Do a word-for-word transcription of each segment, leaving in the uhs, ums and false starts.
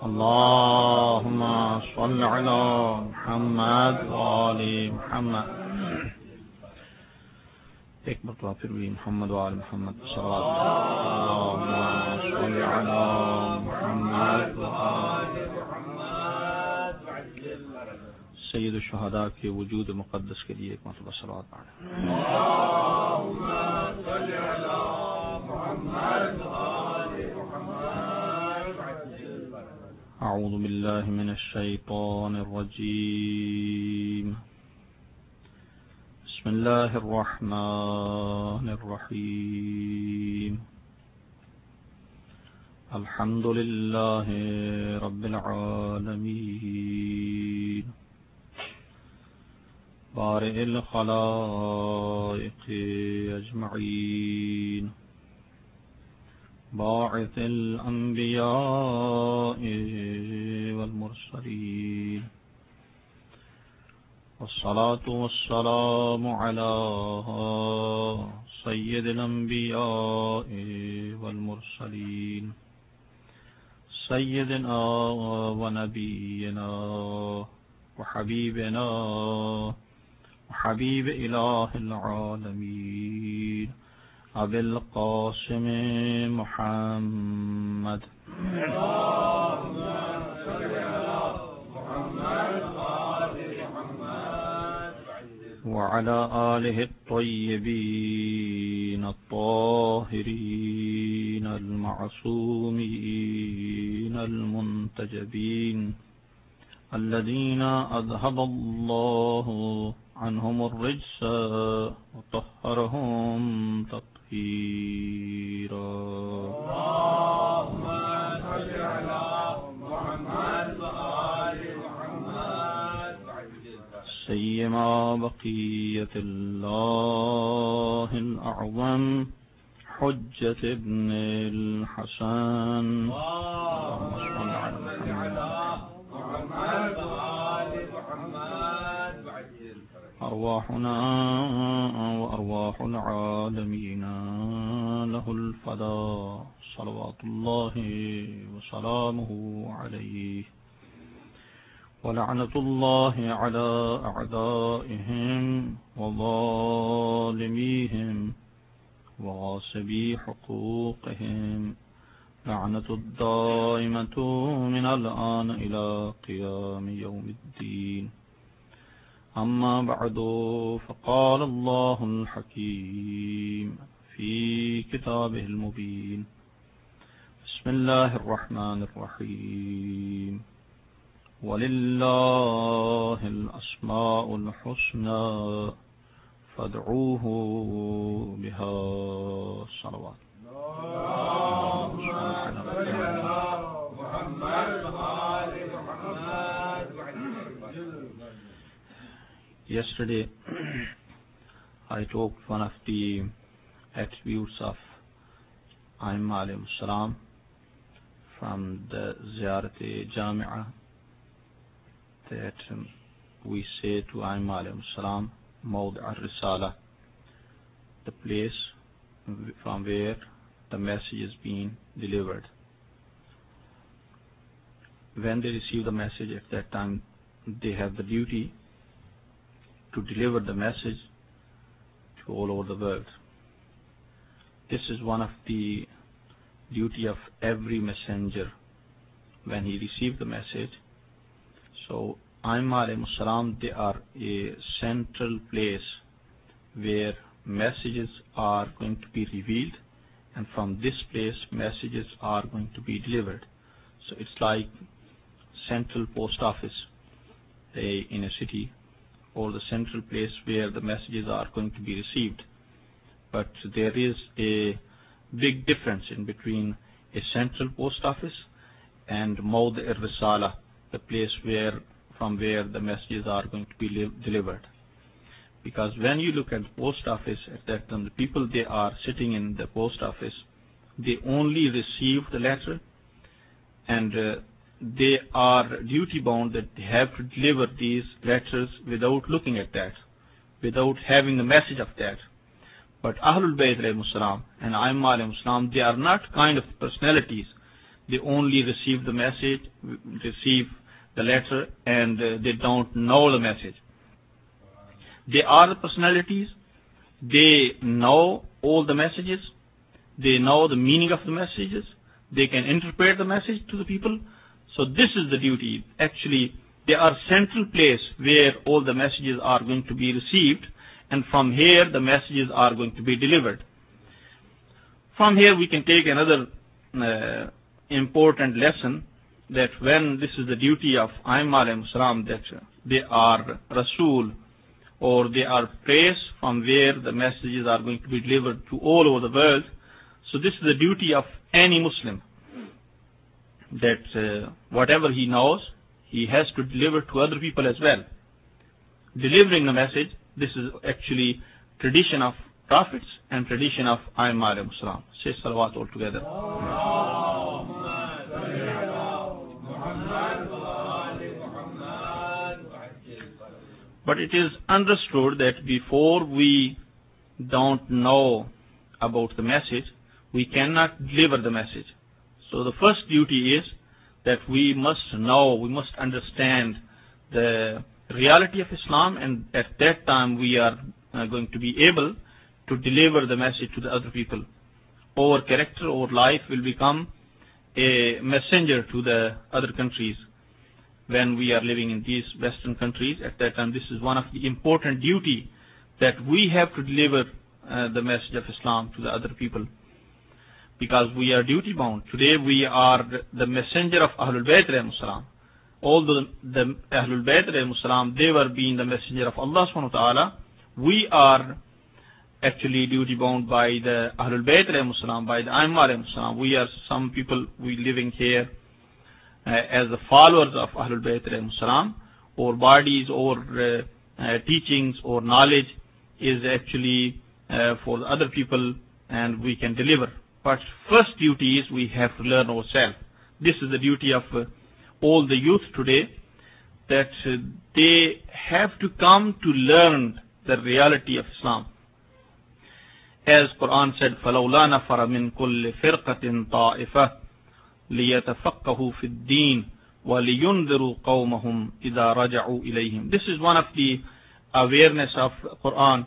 اللهم صل على محمد وآل محمد. ایک مرتبہ پھر بھی محمد وآل محمد صلوات اللهم صل على محمد وآل محمد. سید الشہداء کے وجود مقدس کے لیے ایک مرتبہ صلوات پڑھیں. اللهم صل على محمد وآل محمد. اعوذ باللہ من الشیطان الرجیم. بسم اللہ الرحمن الرحیم. الحمد للہ رب العالمین بارئ الخلائق اجمعین باعث الانبیاء والمرسلین والصلاة والسلام على سید الانبیاء والمرسلین سیدنا ونبینا وحبیبنا وحبیب الہ العالمین ابی القاسم محمد. وعلى آله الطيبين الطاهرين المعصومين المنتجبين الذين أذهب الله عنهم الرجس وطهرهم تطهيرا. اللهم صل على محمد وآل محمد سيما بقية الله الأعظم حجة ابن الحسن. اللهم صل على محمد وآل محمد. أرواحنا وأرواح العالمين له الفداء صلوات الله وسلامه عليه ولعنة الله على أعدائهم وظالميهم وغاصبي حقوقهم لعنة الدائمة من الآن إلى قيام يوم الدين. أما بعد فقال الله الحكيم في كتابه المبين. بسم الله الرحمن الرحيم. وَلِلَّهِ الْأَسْمَاءُ الْحُسْنَى فَادْعُوهُ بِهَا صلوات. Yesterday I talked one of the attributes of A'imma alayhim salam from the Ziyarat-e-Jami'ah, that um, we say to A'imma alayhim salam, Mawd' al-Risala, the place from where the message is being delivered. When they receive the message, at that time they have the duty to deliver the message to all over the world. This is one of the duty of every messenger when he received the message. So A'imma alayhim salam, they are a central place where messages are going to be revealed, and from this place messages are going to be delivered. So it's like central post office a, in a city, or the central place where the messages are going to be received. But there is a big difference in between a central post office and Mawd' al-Risala, the place where from where the messages are going to be li- delivered. Because when you look at the post office, at that time the people, they are sitting in the post office, they only receive the letter, and uh, they are duty bound that they have to deliver these letters without looking at that, without having the message of that. But Ahlul Bayt alayhimus salam and A'imma alayhimus salam, they are not kind of personalities they only receive the message, receive the letter, and uh, they don't know the message. They are the personalities. They know all the messages. They know the meaning of the messages. They can interpret the message to the people. So this is the duty. Actually, they are central place where all the messages are going to be received, and from here the messages are going to be delivered. From here we can take another uh, important lesson, that when this is the duty of Aimma alayhim salam, that they are Rasul, or they are place from where the messages are going to be delivered to all over the world. So this is the duty of any Muslim, that uh, whatever he knows, he has to deliver to other people as well. Delivering the message, this is actually tradition of prophets and tradition of Aimma alayhim salam. Say salawat all together. But it is understood that before we don't know about the message, we cannot deliver the message. So the first duty is that we must know, we must understand the reality of Islam, and at that time we are uh, going to be able to deliver the message to the other people. Our character, our life will become a messenger to the other countries. When we are living in these Western countries, at that time this is one of the important duty, that we have to deliver uh, the message of Islam to the other people, because we are duty bound. Today we are the messenger of Ahlul Bayt alayhim salam. Although the Ahlul Bayt alayhim salam, they were being the messenger of Allah subhanahu wa ta'ala, we are actually duty bound by the Ahlul Bayt alayhim salam, by the Aimma alayhim salam. We are some people, we living here uh, as the followers of Ahlul Bayt alayhim salam. Our bodies, or uh, uh, teachings, or knowledge is actually uh, for the other people, and we can deliver. But first duty is we have to learn ourselves. This is the duty of uh, all the youth today, that uh, they have to come to learn the reality of Islam. As Quran said, فَلَوْلَا نَفَرَ مِنْ كُلِّ فِرْقَةٍ طَائِفَةٍ لِيَتَفَقَّهُوا فِي الدِّينِ وَلِيُنذِرُوا قَوْمَهُمْ إِذَا رَجَعُوا إِلَيْهِمْ. This is one of the awareness of Quran.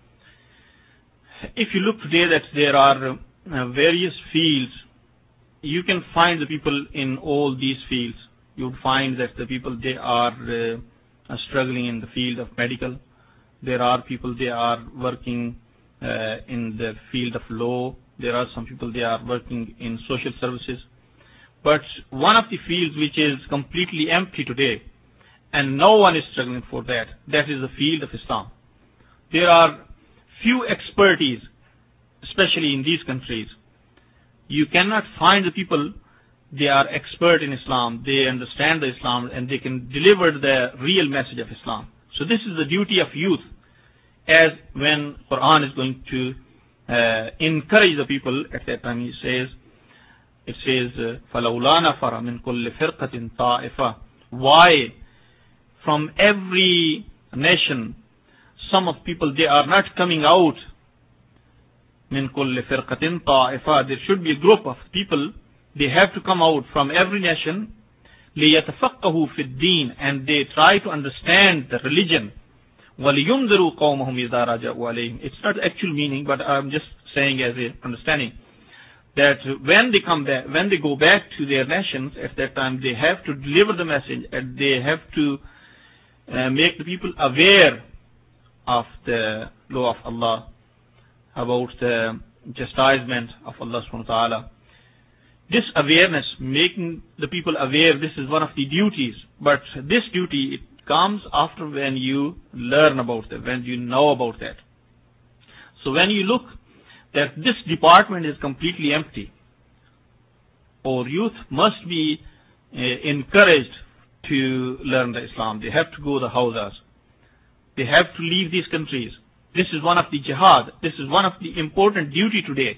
If you look today, that there are uh, various fields, you can find the people in all these fields. You would find that the people, they are uh, struggling in the field of medical. There are people, they are working uh, in the field of law. There are some people, they are working in social services. But one of the fields which is completely empty today, and no one is struggling for that, that is the field of Islam. There are few expertise, especially in these countries. You cannot find the people, they are expert in Islam, they understand the Islam, and they can deliver the real message of Islam. So this is the duty of youth, as when Quran is going to uh, encourage the people. At that time he says, it says, فَلَوْلَا نَفَرَ مِنْ كُلِّ فِرْقَةٍ طَائِفَةٍ. Why? From every nation, some of people, they are not coming out. مِنْ كُلِّ فِرْقَةٍ طَائِفَةٍ. There should be a group of people, they have to come out from every nation, لِيَتَفَقَّهُوا فِي الدِّينِ, and they try to understand the religion. وَلِيُنذِرُوا قَوْمَهُمْ إِذَا رَجَعُوا عَلَيْهِمْ. It's not actual meaning, but I'm just saying as a understanding, that when they come back, when they go back to their nations, at that time they have to deliver the message, and they have to uh, make the people aware of the law of Allah, about the chastisement of Allah subhanahu wa ta'ala. This awareness, making the people aware, this is one of the duties. But this duty, it comes after when you learn about that, when you know about that. So when you look that this department is completely empty, our youth must be uh, encouraged to learn the Islam. They have to go to the houses. They have to leave these countries. This is one of the jihad. This is one of the important duty today.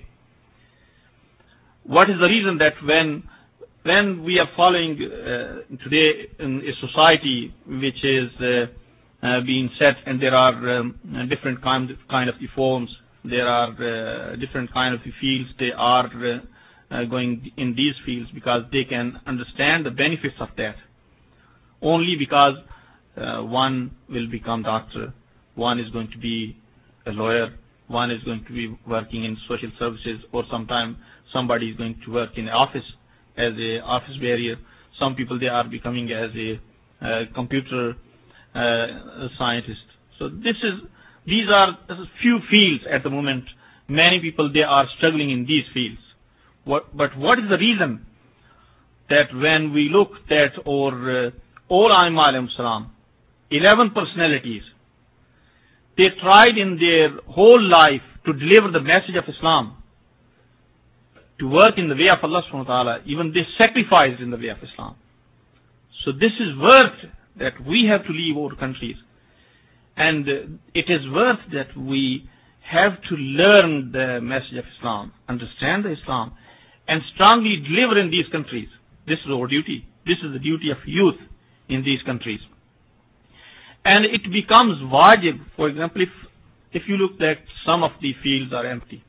What is the reason that when when we are following uh, today in a society which is uh, uh, being set, and there are um, different kinds of, kind of reforms, there are uh, different kind of fields, they are uh, uh, going in these fields because they can understand the benefits of that. Only because uh, one will become doctor, one is going to be a lawyer, one is going to be working in social services, or sometime somebody is going to work in office as a office barrier. Some people, they are becoming as a uh, computer uh, scientist. So this is these are few fields at the moment. Many people, they are struggling in these fields. What, but what is the reason that when we look at our uh, all Aimma alayhim salam, eleven personalities, they tried in their whole life to deliver the message of Islam, to work in the way of Allah subhanahu wa ta'ala, even they sacrificed in the way of Islam. So this is worth that we have to leave our countries. And uh, it is worth that we have to learn the message of Islam, understand the Islam, and strongly deliver in these countries. This is our duty. This is the duty of youth in these countries. And it becomes wajib. For example, if, if you look that some of the fields are empty,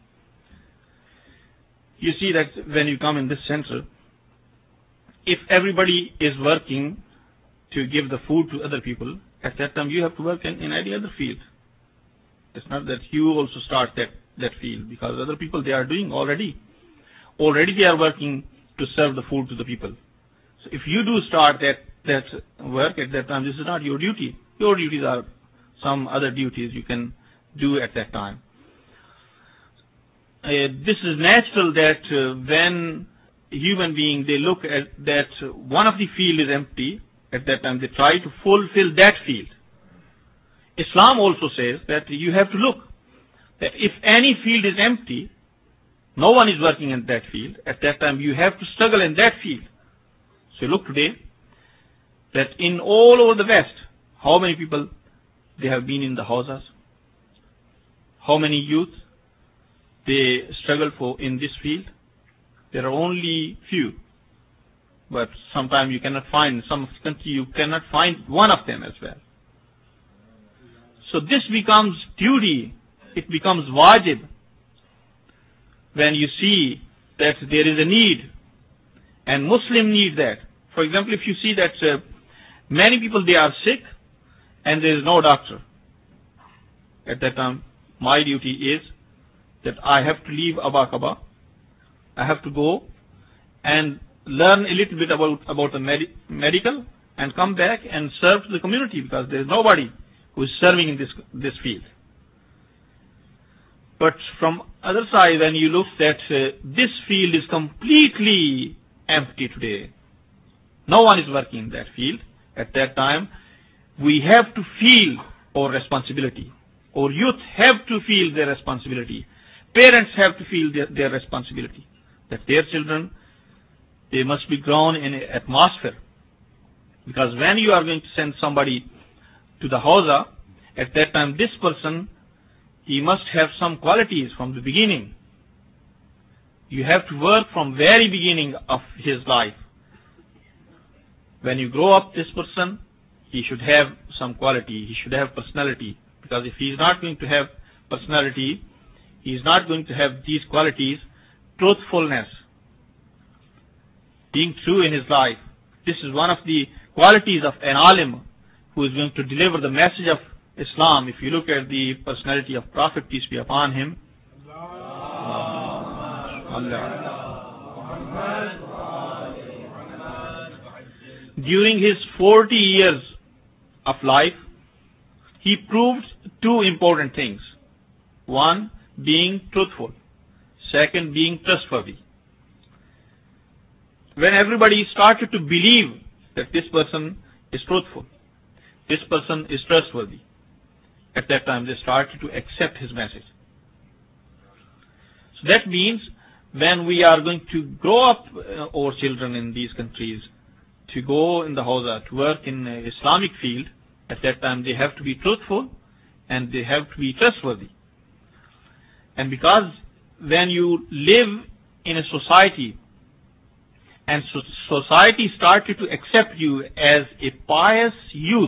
you see that when you come in this center, if everybody is working to give the food to other people, at that time you have to work in, in any other field. It's not that you also start that, that field, because other people, they are doing already. Already they are working to serve the food to the people. So if you do start that, that work at that time, this is not your duty. Your duties are some other duties you can do at that time. Uh, this is natural that uh, when human being, they look at that one of the field is empty, at that time they try to fulfill that field. Islam also says that you have to look, that if any field is empty, no one is working in that field, at that time you have to struggle in that field. So look today, that in all over the West, how many people they have been in the houses? How many youth they struggle for in this field? There are only few. But sometimes you cannot find, some of the country you cannot find one of them as well. So this becomes duty, it becomes wajib when you see that there is a need, and Muslim need that. For example, if you see that uh, many people, they are sick and there is no doctor, at that time my duty is that I have to leave Abaqaba, I have to go and learn a little bit about, about the med- medical and come back and serve to the community, because there is nobody who is serving in this, this field. But from other side, when you look that uh, this field is completely empty today, no one is working in that field, at that time we have to feel our responsibility. Our youth have to feel their responsibility. Parents have to feel their, their responsibility, that their children, they must be grown in an atmosphere. Because when you are going to send somebody to the hawza, at that time this person, he must have some qualities from the beginning. You have to work from very beginning of his life. When you grow up this person, he should have some quality, he should have personality. Because if he is not going to have personality, he is not going to have these qualities, truthfulness, being true in his life. This is one of the qualities of an alim who is going to deliver the message of Islam. If you look at the personality of Prophet, peace be upon him, during his forty years of life, he proved two important things. One, being truthful. Second, being trustworthy. When everybody started to believe that this person is truthful, this person is trustworthy, at that time they started to accept his message. So that means when we are going to grow up uh, our children in these countries, to go in the hawza, to work in the Islamic field, at that time they have to be truthful and they have to be trustworthy. And because when you live in a society and so society started to accept you as a pious youth,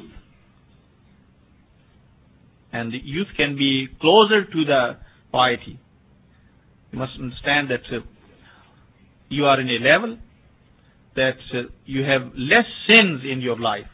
and the youth can be closer to the piety, you must understand that uh, you are in a level that uh, you have less sins in your life.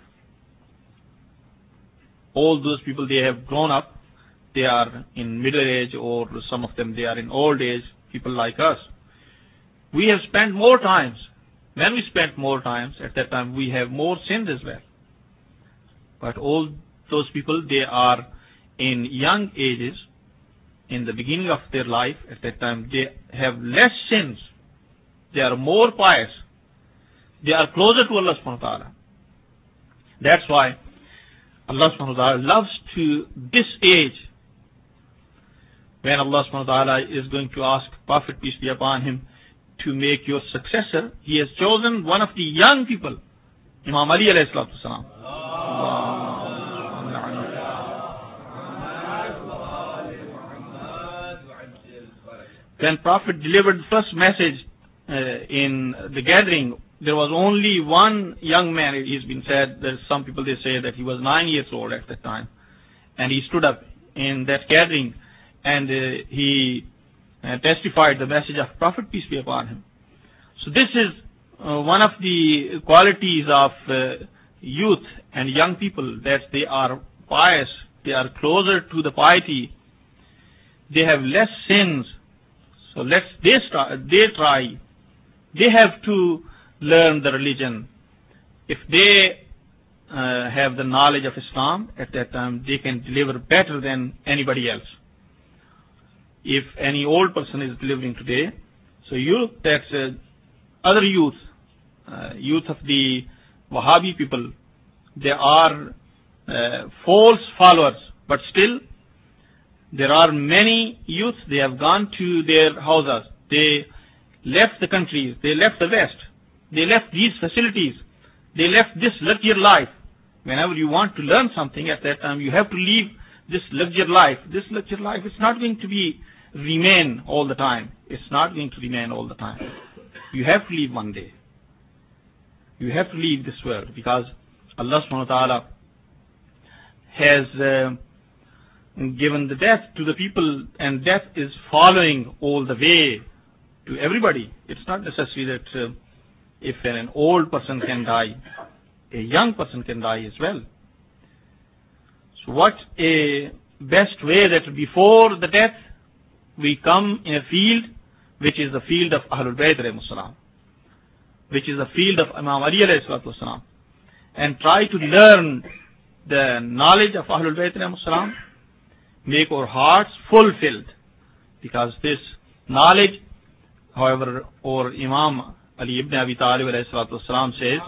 All those people, they have grown up, they are in middle age, or some of them they are in old age, people like us. We have spent more times. When we spent more times, at that time we have more sins as well. But all those people, they are in young ages, in the beginning of their life, at that time they have less sins. They are more pious. They are closer to Allah subhanahu wa ta'ala. That's why Allah subhanahu wa ta'ala loves to this age, when Allah subhanahu wa ta'ala is going to ask Prophet, peace be upon him, to make your successor, he has chosen one of the young people, Imam Ali alayhi salatu wasalam. When Prophet delivered the first message uh, in the gathering, there was only one young man. It's been said, there's some people, they say that he was nine years old at that time. And he stood up in that gathering and uh, he uh, testified the message of Prophet, peace be upon him. So this is uh, one of the qualities of uh, youth and young people, that they are pious, they are closer to the piety, they have less sins. So let's they start, they try, they have to learn the religion. If they uh, have the knowledge of Islam, at that time they can deliver better than anybody else. If any old person is delivering today, so youth, that's uh, other youth, uh, youth of the Wahhabi people, they are uh, false followers, but still there are many youths, they have gone to their houses, they left the countries, they left the West, they left these facilities, they left this luxury life. Whenever you want to learn something, at that time you have to leave this luxury life. This luxury life is not going to be remain all the time. It's not going to remain all the time. You have to leave one day. You have to leave this world, because Allah subhanahu wa ta'ala has uh, given the death to the people, and death is following all the way to everybody. It's not necessary that uh, if an old person can die, a young person can die as well. So what a best way that before the death we come in a field which is the field of Ahlul Bayt alayhi salam, which is the field of Imam Ali alayhi salatu wasalam, and try to learn the knowledge of Ahlul Bayt alayhi salam, make our hearts fulfilled, because this knowledge, however, or Imam Ali ibn Abi Talib alayhi salatu wasalam says,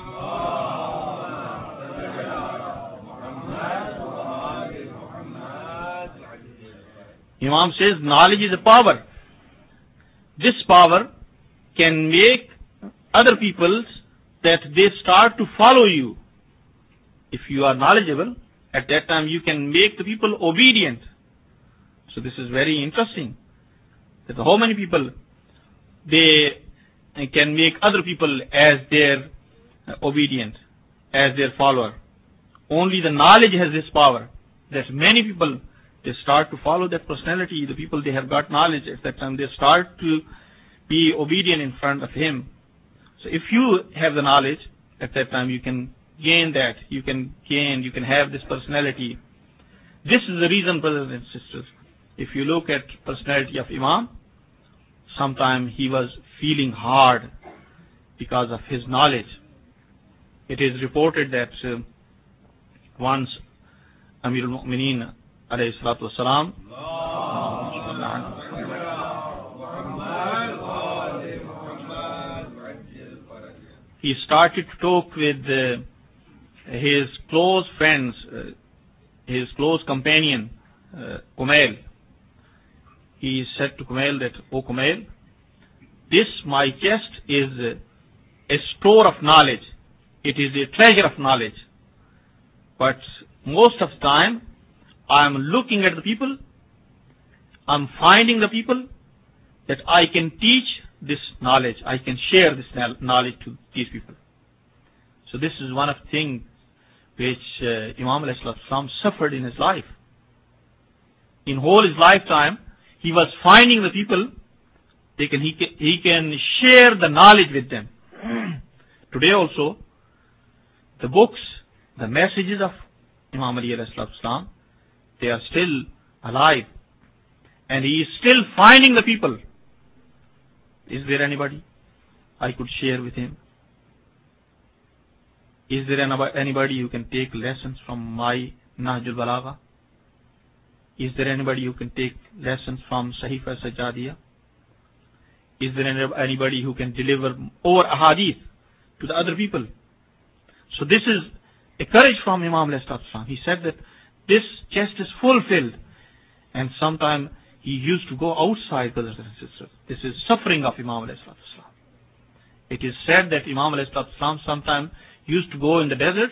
Imam says, knowledge is a power. This power can make other people that they start to follow you. If you are knowledgeable, at that time you can make the people obedient. So this is very interesting, that how many people they can make other people as their obedient, as their follower. Only the knowledge has this power, that many people, they start to follow that personality. The people, they have got knowledge, at that time they start to be obedient in front of him. So if you have the knowledge, at that time you can gain that, you can gain, you can have this personality. This is the reason, brothers and sisters, if you look at personality of Imam, sometime he was feeling hard because of his knowledge. It is reported that uh, once Amir al-Mu'mineen alayhi salatu wasalam, he started to talk with uh, his close friends, uh, his close companion, uh, Kumail. He said to Kumail that, "O Kumail, this my chest is a store of knowledge. It is a treasure of knowledge. But most of the time, I am looking at the people, I am finding the people that I can teach this knowledge, I can share this knowledge to these people." So this is one of the things which uh, Imam alayhi salatu wasalam suffered in his life. In whole his lifetime, he was finding the people, they can, he, can, he can share the knowledge with them. Today also, the books, the messages of Imam Ali alayhi salam, they are still alive. And he is still finding the people. Is there anybody I could share with him? Is there anybody who can take lessons from my Nahjul Balagha? Is there anybody who can take lessons from Sahifa Sajjadiyah? Is there anybody who can deliver over ahadith to the other people? So this is a courage from Imam alayhi salam. He said that this chest is fulfilled, and sometimes he used to go outside, brothers and sisters. This is suffering of Imam alayhi salam. It is said that Imam alayhi salam sometimes used to go in the desert,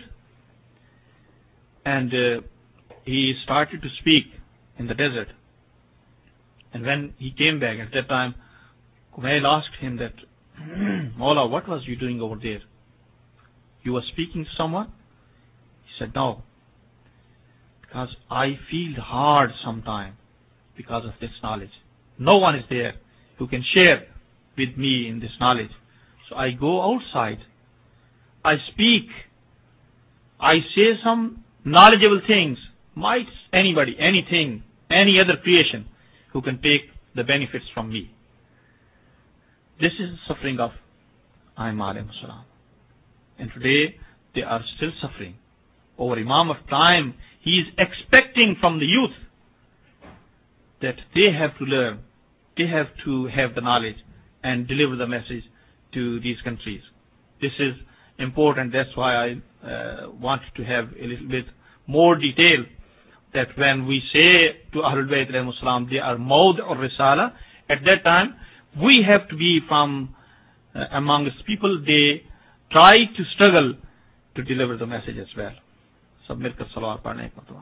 and uh, he started to speak in the desert. And when he came back, at that time, Kumail asked him that, Mawla, what was you doing over there? You were speaking to someone? He said, no, because I feel hard sometimes because of this knowledge. No one is there who can share with me in this knowledge. So I go outside, I speak, I say some knowledgeable things. Might anybody, anything, any other creation who can take the benefits from me. This is the suffering of A'imma alayhi salam. And today they are still suffering. Over Imam of time, he is expecting from the youth that they have to learn, they have to have the knowledge and deliver the message to these countries. This is important. That's why I uh, wanted to have a little bit more detail, that when we say to Ahlul Bayt alayhimus salam, they are Maud or Risala, at that time we have to be from uh, amongst people. They try to struggle to deliver the message as well. Sab milkar salawat padhne ka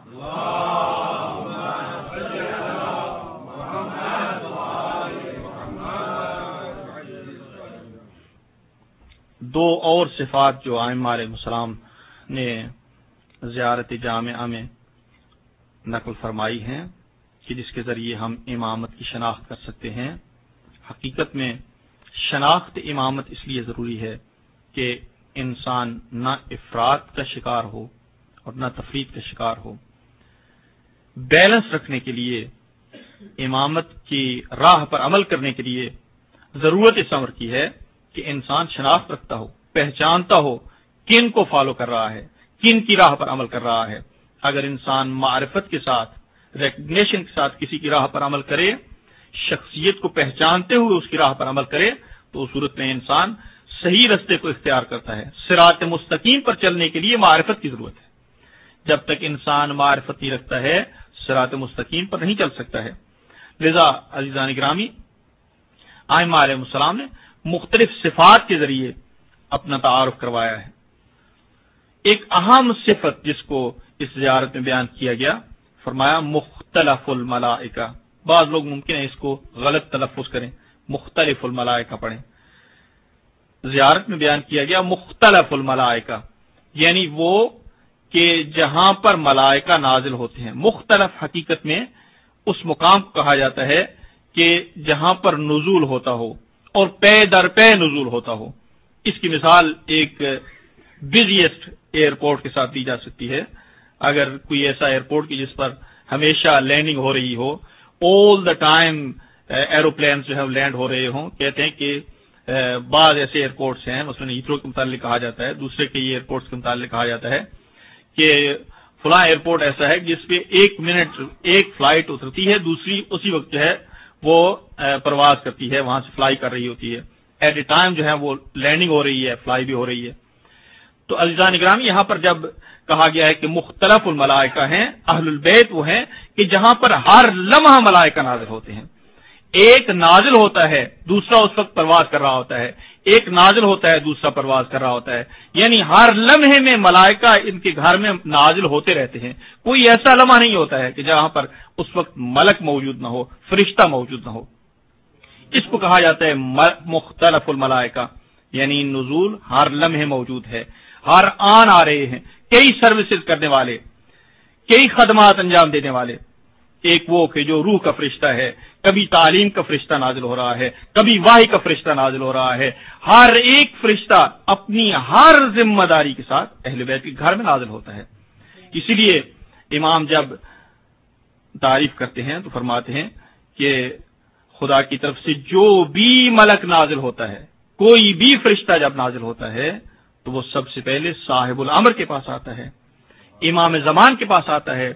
دو اور صفات جو ائمہ علیہ السلام نے زیارت جامعہ میں نقل فرمائی ہیں کہ جس کے ذریعے ہم امامت کی شناخت کر سکتے ہیں. حقیقت میں شناخت امامت اس لیے ضروری ہے کہ انسان نہ افراط کا شکار ہو اور نہ تفریط کا شکار ہو. بیلنس رکھنے کے لیے امامت کی راہ پر عمل کرنے کے لیے ضرورت اس امر کی ہے کہ انسان شناخت رکھتا ہو, پہچانتا ہو کن کو فالو کر رہا ہے, کن کی راہ پر عمل کر رہا ہے. اگر انسان معرفت کے ساتھ, ریکگنیشن کے ساتھ کسی کی راہ پر عمل کرے, شخصیت کو پہچانتے ہوئے اس کی راہ پر عمل کرے, تو اس صورت میں انسان صحیح رستے کو اختیار کرتا ہے. صراط مستقیم پر چلنے کے لیے معرفت کی ضرورت ہے. جب تک انسان معرفت نہیں رکھتا ہے, صراط مستقیم پر نہیں چل سکتا ہے. لذا عزیزان گرامی, ائمہ علیہ السلام نے مختلف صفات کے ذریعے اپنا تعارف کروایا ہے. ایک اہم صفت جس کو اس زیارت میں بیان کیا گیا, فرمایا مختلف الملائکہ. بعض لوگ ممکن ہے اس کو غلط تلفظ کریں, مختلف الملائکہ پڑھیں. زیارت میں بیان کیا گیا مختلف الملائکہ, یعنی وہ کہ جہاں پر ملائکہ نازل ہوتے ہیں. مختلف حقیقت میں اس مقام کو کہا جاتا ہے کہ جہاں پر نزول ہوتا ہو اور پے در پے نزول ہوتا ہو. اس کی مثال ایک بزیسٹ ایئرپورٹ کے ساتھ دی جا سکتی ہے. اگر کوئی ایسا ایئرپورٹ کی جس پر ہمیشہ لینڈنگ ہو رہی ہو, آل دا ٹائم ایروپلین جو ہے لینڈ ہو رہے ہوں. کہتے ہیں کہ بعض ایسے ایئرپورٹس ہیں, مثلا ہیتھرو کے متعلق کہا جاتا ہے, دوسرے کے ایئرپورٹس کے متعلق کہا جاتا ہے کہ فلاں ایئرپورٹ ایسا ہے جس پہ ایک منٹ ایک فلائٹ اترتی ہے, دوسری اسی وقت جو ہے وہ پرواز کرتی ہے, وہاں سے فلائی کر رہی ہوتی ہے. ایٹ اے ٹائم جو ہے وہ لینڈنگ ہو رہی ہے, فلائی بھی ہو رہی ہے. تو عزیزان اکرام, یہاں پر جب کہا گیا ہے کہ مختلف الملائکہ ہیں, اہل البیت وہ ہیں کہ جہاں پر ہر لمحہ ملائکہ نازل ہوتے ہیں. ایک نازل ہوتا ہے, دوسرا اس وقت پرواز کر رہا ہوتا ہے, ایک نازل ہوتا ہے, دوسرا پرواز کر رہا ہوتا ہے. یعنی ہر لمحے میں ملائکہ ان کے گھر میں نازل ہوتے رہتے ہیں. کوئی ایسا لمحہ نہیں ہوتا ہے کہ جہاں پر اس وقت ملک موجود نہ ہو, فرشتہ موجود نہ ہو. اس کو کہا جاتا ہے مختلف الملائکہ, یعنی نزول ہر لمحے موجود ہے, ہر آن آ رہے ہیں. کئی سروسز کرنے والے, کئی خدمات انجام دینے والے. ایک وہ کہ جو روح کا فرشتہ ہے، کبھی تعلیم کا فرشتہ نازل ہو رہا ہے، کبھی وحی کا فرشتہ نازل ہو رہا ہے. ہر ایک فرشتہ اپنی ہر ذمہ داری کے ساتھ اہل بیت کے گھر میں نازل ہوتا ہے. اسی لیے امام جب تعریف کرتے ہیں تو فرماتے ہیں کہ خدا کی طرف سے جو بھی ملک نازل ہوتا ہے، کوئی بھی فرشتہ جب نازل ہوتا ہے تو وہ سب سے پہلے صاحب الامر کے پاس آتا ہے، امام زمان کے پاس آتا ہے.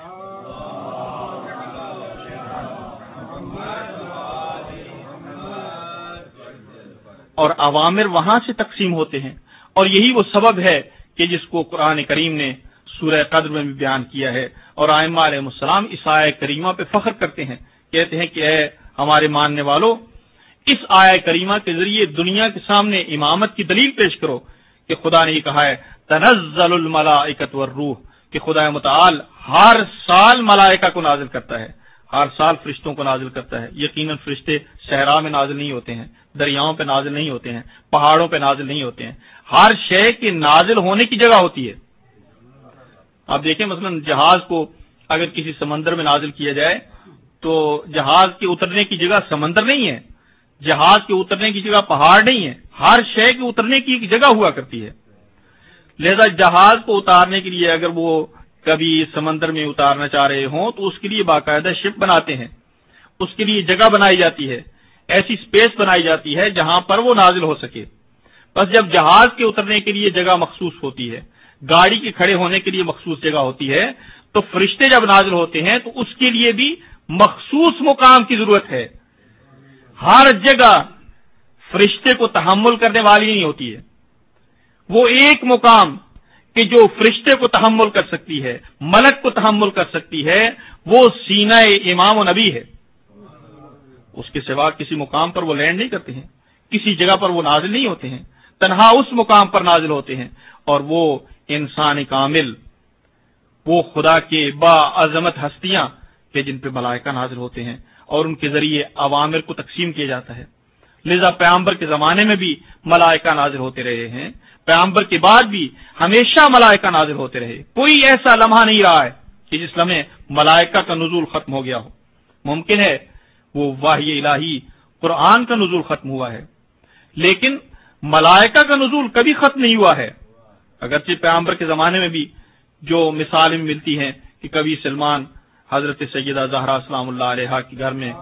اور عوامر وہاں سے تقسیم ہوتے ہیں، اور یہی وہ سبب ہے کہ جس کو قرآن کریم نے سورہ قدر میں بھی بیان کیا ہے. اور ائمہ علیہ السلام اس آیہ کریمہ پہ فخر کرتے ہیں، کہتے ہیں کہ اے ہمارے ماننے والوں، اس آیہ کریمہ کے ذریعے دنیا کے سامنے امامت کی دلیل پیش کرو کہ خدا نے یہ کہا ہے تنزل الملائکۃ والروح، کہ خدا متعال ہر سال ملائکہ کو نازل کرتا ہے، ہر سال فرشتوں کو نازل کرتا ہے. یقیناً فرشتے صحرا میں نازل نہیں ہوتے ہیں، دریاؤں پہ نازل نہیں ہوتے ہیں، پہاڑوں پہ نازل نہیں ہوتے ہیں، ہر شے کے نازل ہونے کی جگہ ہوتی ہے. آپ دیکھیں مثلا جہاز کو اگر کسی سمندر میں نازل کیا جائے تو جہاز کے اترنے کی جگہ سمندر نہیں ہے، جہاز کے اترنے کی جگہ پہاڑ نہیں ہے، ہر شے کے اترنے کی ایک جگہ ہوا کرتی ہے. لہذا جہاز کو اتارنے کے لیے اگر وہ کبھی سمندر میں اتارنا چاہ رہے ہوں تو اس کے لیے باقاعدہ شپ بناتے ہیں، اس کے لیے جگہ بنائی جاتی ہے، ایسی سپیس بنائی جاتی ہے جہاں پر وہ نازل ہو سکے. بس جب جہاز کے اترنے کے لیے جگہ مخصوص ہوتی ہے، گاڑی کے کھڑے ہونے کے لیے مخصوص جگہ ہوتی ہے، تو فرشتے جب نازل ہوتے ہیں تو اس کے لیے بھی مخصوص مقام کی ضرورت ہے. ہر جگہ فرشتے کو تحمل کرنے والی نہیں ہوتی ہے. وہ ایک مقام کہ جو فرشتے کو تحمل کر سکتی ہے، ملک کو تحمل کر سکتی ہے، وہ سینہ امام و نبی ہے. اس کے سوا کسی مقام پر وہ لینڈ نہیں کرتے ہیں، کسی جگہ پر وہ نازل نہیں ہوتے ہیں، تنہا اس مقام پر نازل ہوتے ہیں. اور وہ انسان کامل، وہ خدا کے با عظمت ہستیاں کہ جن پہ ملائکہ نازل ہوتے ہیں اور ان کے ذریعے عوامر کو تقسیم کیا جاتا ہے. لذا پیغمبر کے زمانے میں بھی ملائکہ نازل ہوتے رہے ہیں، پیغمبر کے بعد بھی ہمیشہ ملائکہ نازل ہوتے رہے. کوئی ایسا لمحہ نہیں رہا ہے کہ جس لمحے ملائکہ کا نزول ختم ہو گیا ہو. ممکن ہے وہ وحی الہی قرآن کا نزول ختم ہوا ہے، لیکن ملائکہ کا نزول کبھی ختم نہیں ہوا ہے. اگرچہ پیغمبر کے زمانے میں بھی جو مثالیں ملتی ہیں کہ کبھی سلمان حضرت سیدہ زہرا سلام اللہ علیہا کے گھر میں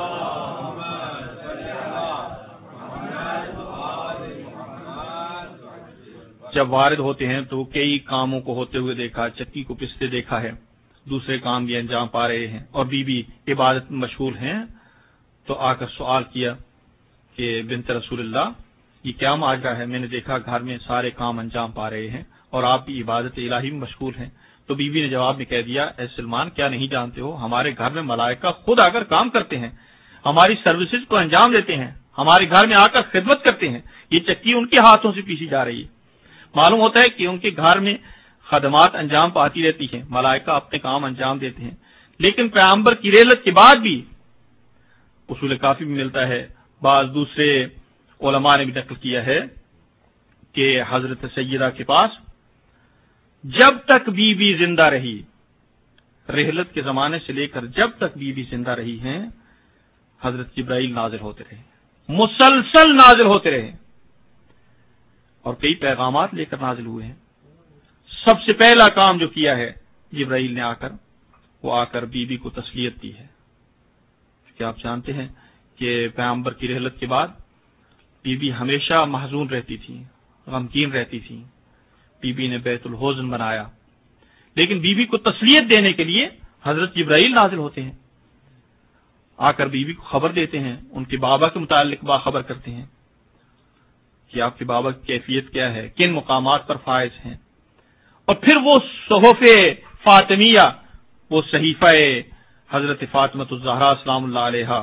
جب وارد ہوتے ہیں تو کئی کاموں کو ہوتے ہوئے دیکھا، چکی کو پستے دیکھا ہے، دوسرے کام بھی انجام پا رہے ہیں اور بی بی عبادت میں مشغول ہیں. تو آ کر سوال کیا کہ بنت رسول اللہ، یہ کیا ماجرا ہے؟ میں نے دیکھا گھر میں سارے کام انجام پا رہے ہیں اور آپ بھی عبادت الہی میں مشغول ہیں. تو بی بی نے جواب میں کہہ دیا، اے سلمان، کیا نہیں جانتے ہو ہمارے گھر میں ملائکہ خود آ کر کام کرتے ہیں، ہماری سروسز کو انجام دیتے ہیں، ہمارے گھر میں آ کر خدمت کرتے ہیں. یہ چکی ان کے ہاتھوں سے پیسی جا رہی ہے. معلوم ہوتا ہے کہ ان کے گھر میں خدمات انجام پاتی رہتی ہیں، ملائکہ اپنے کام انجام دیتے ہیں. لیکن پیغمبر کی رحلت کے بعد بھی اصول کافی میں ملتا ہے، بعض دوسرے علماء نے بھی نقل کیا ہے کہ حضرت سیدہ کے پاس جب تک بی بی زندہ رہی، رحلت کے زمانے سے لے کر جب تک بی بی زندہ رہی ہیں، حضرت جبرائیل نازل ہوتے رہے، مسلسل نازل ہوتے رہے اور کئی پیغامات لے کر نازل ہوئے ہیں. سب سے پہلا کام جو کیا ہے جبرائیل نے آ کر، وہ آ کر بی بی کو تسلیت دی ہے. کیا آپ جانتے ہیں کہ پیغمبر کی رحلت کے بعد بی بی ہمیشہ محزون رہتی تھی، غمگین رہتی تھی. بی بی نے بیت الحزن بنایا، لیکن بی بی کو تسلیت دینے کے لیے حضرت جبرائیل نازل ہوتے ہیں، آ کر بی بی کو خبر دیتے ہیں، ان کے بابا کے متعلق باخبر کرتے ہیں کہ آپ کے بابا کی کیفیت کیا ہے، کن مقامات پر فائز ہیں. اور پھر وہ صحف فاطمیہ، وہ صحیفہ حضرت فاطمہ الزہرا سلام اللہ علیہا،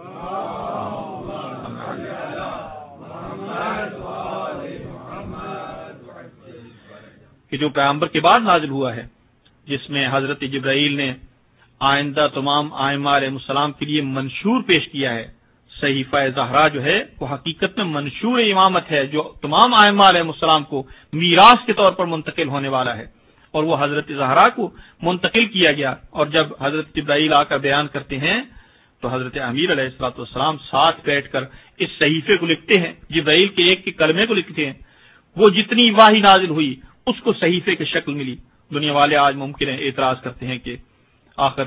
کہ جو پیغمبر کے بعد نازل ہوا ہے، جس میں حضرت جبرائیل نے آئندہ تمام ائمہ علیہ السلام کے لیے منشور پیش کیا ہے. صحیفہ زہرا جو ہے وہ حقیقت میں منشور امامت ہے، جو تمام ائمہ علیہ السلام کو میراث کے طور پر منتقل ہونے والا ہے. اور وہ حضرت زہرا کو منتقل کیا گیا. اور جب حضرت جبرائیل آ کر بیان کرتے ہیں تو حضرت امیر علیہ الصلوۃ والسلام ساتھ بیٹھ کر اس صحیفے کو لکھتے ہیں, جبرائیل کے ایک کے کلمے کو لکھتے ہیں. وہ جتنی واہی نازل ہوئی اس کو صحیفے کی شکل ملی. دنیا والے آج ممکن ہے اعتراض کرتے ہیں کہ آخر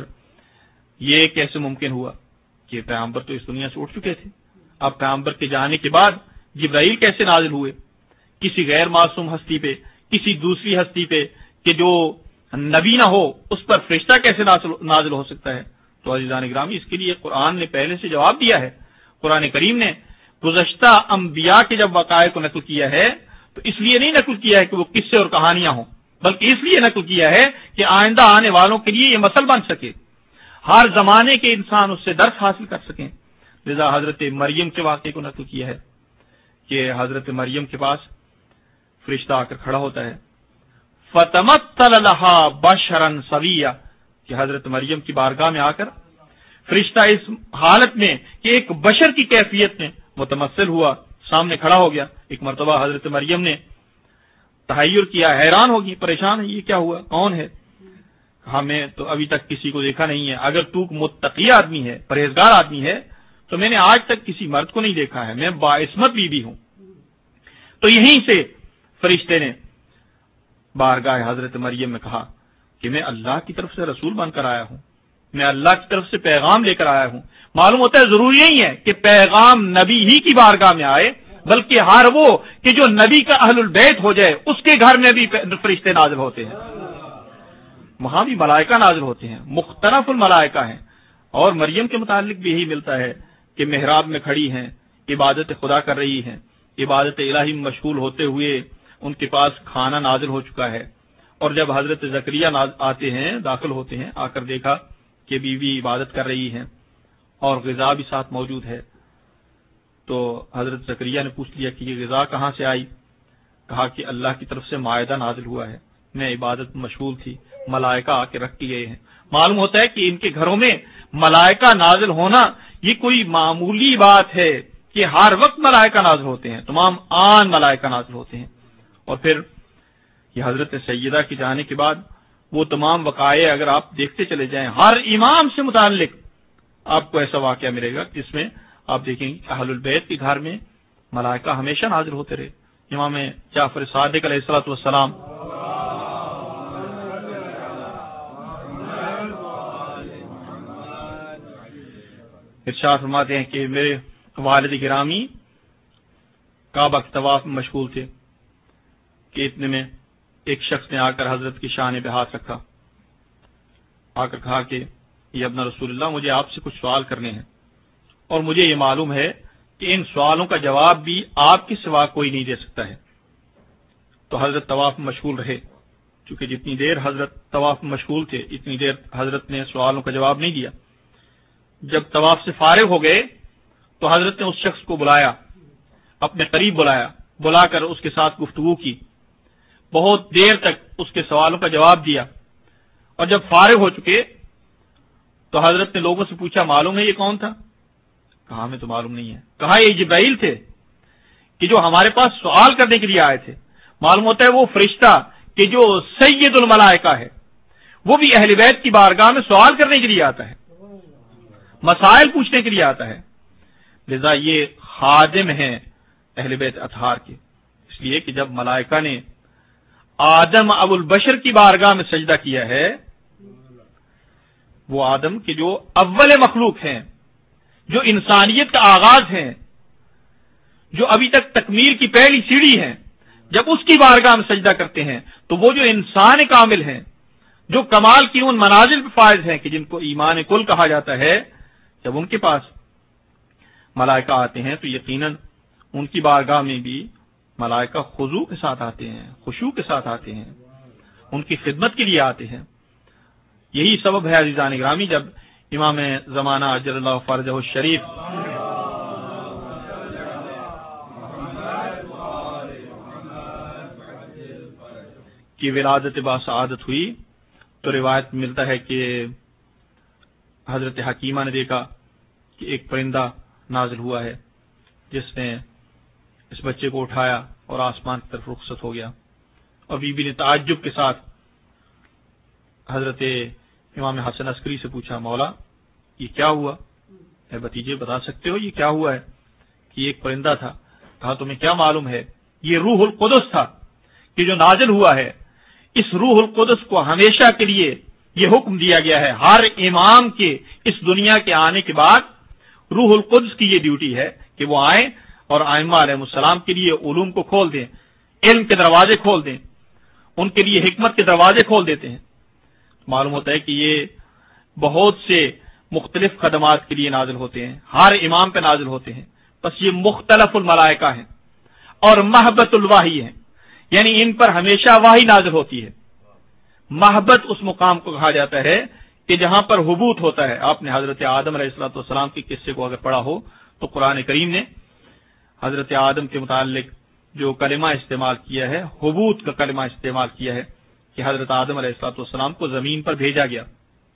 یہ کیسے ممکن ہوا کہ پیغمبر تو اس دنیا سے اٹھ چکے تھے, اب پیغمبر کے جانے کے بعد جبرائیل کیسے نازل ہوئے کسی غیر معصوم ہستی پہ, کسی دوسری ہستی پہ کہ جو نبی نہ ہو اس پر فرشتہ کیسے نازل ہو سکتا ہے؟ تو عزیزان گرامی اس کے لیے قرآن نے پہلے سے جواب دیا ہے. قرآن کریم نے گزشتہ انبیاء کے جب وقائع کو نقل کیا ہے تو اس لیے نہیں نقل کیا ہے کہ وہ قصے اور کہانیاں ہوں, بلکہ اس لیے نقل کیا ہے کہ آئندہ آنے والوں کے لیے یہ مثل بن سکے, ہر زمانے کے انسان اس سے درس حاصل کر سکیں. لذا حضرت مریم کے واقعے کو نقل کیا ہے کہ حضرت مریم کے پاس فرشتہ آ کر کھڑا ہوتا ہے, فَتَمَثَّلَ لَهَا بَشَرًا سَوِيًّا, کہ حضرت مریم کی بارگاہ میں آ کر فرشتہ اس حالت میں کہ ایک بشر کی کیفیت میں متمثل ہوا, سامنے کھڑا ہو گیا. ایک مرتبہ حضرت مریم نے تحیر کیا, حیران ہوگی, پریشان ہے, یہ کیا ہوا, کون ہے؟ ہمیں تو ابھی تک کسی کو دیکھا نہیں ہے, اگر تو متقی آدمی ہے, پرہیزگار آدمی ہے تو میں نے آج تک کسی مرد کو نہیں دیکھا ہے, میں باعصمت بی بی ہوں. تو یہیں سے فرشتے نے بارگاہ حضرت مریم میں کہا کہ میں اللہ کی طرف سے رسول بن کر آیا ہوں, میں اللہ کی طرف سے پیغام لے کر آیا ہوں. معلوم ہوتا ہے ضروری نہیں ہے کہ پیغام نبی ہی کی بارگاہ میں آئے, بلکہ ہر وہ کہ جو نبی کا اہل البیت ہو جائے اس کے گھر میں بھی فرشتے نازل ہوتے ہیں, وہاں بھی ملائکہ نازل ہوتے ہیں, مختلف الملائکہ ہیں. اور مریم کے متعلق بھی یہی ملتا ہے کہ محراب میں کھڑی ہیں, عبادت خدا کر رہی ہیں, عبادت الہی میں مشغول ہوتے ہوئے ان کے پاس کھانا نازل ہو چکا ہے. اور جب حضرت زکریا آتے ہیں, داخل ہوتے ہیں, آ کر دیکھا کہ بیوی بی عبادت کر رہی ہیں اور غذا بھی ساتھ موجود ہے, تو حضرت زکریا نے پوچھ لیا کہ یہ غذا کہاں سے آئی؟ کہا کہ اللہ کی طرف سے مائدہ نازل ہوا ہے, میں عبادت میں مشغول تھی, ملائکہ آ کے رکھ کے گئے ہیں. معلوم ہوتا ہے کہ ان کے گھروں میں ملائکہ نازل ہونا یہ کوئی معمولی بات ہے کہ ہر وقت ملائکہ نازل ہوتے ہیں, تمام آن ملائکہ نازل ہوتے ہیں. اور پھر یہ حضرت سیدہ کے جانے کے بعد وہ تمام وقائع اگر آپ دیکھتے چلے جائیں, ہر امام سے متعلق آپ کو ایسا واقعہ ملے گا جس میں آپ دیکھیں گے اہل البیت کے گھر میں ملائکہ ہمیشہ نازل ہوتے رہے. امام جعفر صادق علیہ الصلوۃ والسلام ارشاد فرماتے ہیں کہ میرے والد گرامی کعبہ کے طواف میں مشغول تھے کہ اتنے میں ایک شخص نے آ کر حضرت کی شانے پہ ہاتھ رکھا, آ کر کہا کہ یہ ابن رسول اللہ, مجھے آپ سے کچھ سوال کرنے ہیں اور مجھے یہ معلوم ہے کہ ان سوالوں کا جواب بھی آپ کے سوا کوئی نہیں دے سکتا ہے. تو حضرت طواف میں مشغول رہے, چونکہ جتنی دیر حضرت طواف میں مشغول تھے اتنی دیر حضرت نے سوالوں کا جواب نہیں دیا. جب طواف سے فارغ ہو گئے تو حضرت نے اس شخص کو بلایا, اپنے قریب بلایا, بلا کر اس کے ساتھ گفتگو کی, بہت دیر تک اس کے سوالوں کا جواب دیا. اور جب فارغ ہو چکے تو حضرت نے لوگوں سے پوچھا معلوم ہے یہ کون تھا؟ کہا ہمیں تو معلوم نہیں ہے. کہا یہ جبرائیل تھے کہ جو ہمارے پاس سوال کرنے کے لیے آئے تھے. معلوم ہوتا ہے وہ فرشتہ کہ جو سید الملائکہ ہے وہ بھی اہل بیت کی بارگاہ میں سوال کرنے کے لیے آتا ہے, مسائل پوچھنے کے لیے آتا ہے. لذا یہ خادم ہیں اہل بیت اطہار کے, اس لیے کہ جب ملائکہ نے آدم ابو البشر کی بارگاہ میں سجدہ کیا ہے, وہ آدم کے جو اول مخلوق ہیں, جو انسانیت کا آغاز ہیں, جو ابھی تک تکمیل کی پہلی سیڑھی ہیں, جب اس کی بارگاہ میں سجدہ کرتے ہیں تو وہ جو انسان کامل ہیں, جو کمال کی ان منازل پہ فائز ہیں کہ جن کو ایمان کل کہا جاتا ہے, جب ان کے پاس ملائکہ آتے ہیں تو یقیناً ان کی بارگاہ میں بھی ملائکہ خضوع کے ساتھ آتے ہیں, خشوع کے ساتھ آتے ہیں, ان کی خدمت کے لیے آتے ہیں. یہی سبب ہے عزیزان گرامی جب امام زمانہ اجل اللہ فرجہ الشریف کی ولادت باسعادت ہوئی تو روایت میں ملتا ہے کہ حضرت حکیمہ نے دیکھا کہ ایک پرندہ نازل ہوا ہے جس نے اس بچے کو اٹھایا اور آسمان کی طرف رخصت ہو گیا. اور بی بی نے تعجب کے ساتھ حضرت امام حسن عسکری سے پوچھا مولا یہ کیا ہوا؟ اے بھتیجے بتا سکتے ہو یہ کیا ہوا ہے؟ کہ یہ ایک پرندہ تھا. کہا تمہیں کیا معلوم ہے؟ یہ روح القدس تھا کہ جو نازل ہوا ہے. اس روح القدس کو ہمیشہ کے لیے یہ حکم دیا گیا ہے. ہر امام کے اس دنیا کے آنے کے بعد روح القدس کی یہ ڈیوٹی ہے کہ وہ آئیں اور ائمہ علیہ السلام کے لیے علوم کو کھول دیں، علم کے دروازے کھول دیں، ان کے لیے حکمت کے دروازے کھول دیتے ہیں. معلوم ہوتا ہے کہ یہ بہت سے مختلف خدمات کے لیے نازل ہوتے ہیں، ہر امام پہ نازل ہوتے ہیں. بس یہ مختلف الملائکہ ہیں اور محبت الواحی ہیں، یعنی ان پر ہمیشہ واحی نازل ہوتی ہے. محبت اس مقام کو کہا جاتا ہے کہ جہاں پر حبوط ہوتا ہے. آپ نے حضرت آدم علیہ الصلوۃ والسلام کے قصے کو اگر پڑھا ہو تو قرآن کریم نے حضرت آدم کے متعلق جو کلمہ استعمال کیا ہے، حبوط کا کلمہ استعمال کیا ہے کہ حضرت آدم علیہ الصلوۃ والسلام کو زمین پر بھیجا گیا.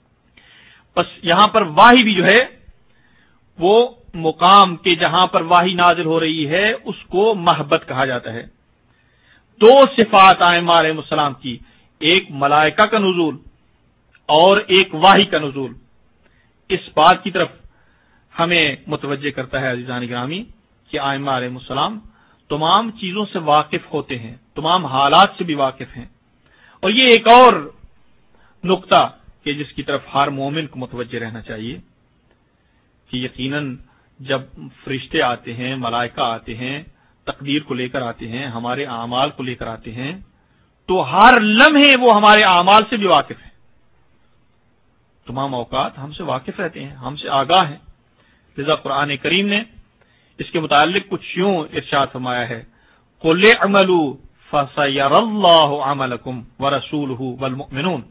بس یہاں پر واحی بھی جو ہے وہ مقام کے جہاں پر واحی نازل ہو رہی ہے اس کو محبت کہا جاتا ہے. دو صفات ائمہ علیہ السلام کی، ایک ملائکہ کا نزول اور ایک واحی کا نزول، اس بات کی طرف ہمیں متوجہ کرتا ہے عزیزان گرامی کہ ائمہ علیہ السلام تمام چیزوں سے واقف ہوتے ہیں، تمام حالات سے بھی واقف ہیں. اور یہ ایک اور نقطہ کہ جس کی طرف ہر مومن کو متوجہ رہنا چاہیے کہ یقیناً جب فرشتے آتے ہیں، ملائکہ آتے ہیں، تقدیر کو لے کر آتے ہیں، ہمارے اعمال کو لے کر آتے ہیں، تو ہر لمحے وہ ہمارے اعمال سے بھی واقف ہیں. تمام اوقات ہم سے واقف رہتے ہیں، ہم سے آگاہ ہیں. لذا قرآن کریم نے اس کے متعلق کچھ یوں ارشاد فرمایا ہے، قُلْ اعْمَلُوا فَسَيَرَى اللَّهُ عَمَلَكُمْ وَرَسُولُهُ وَالْمُؤْمِنُونَ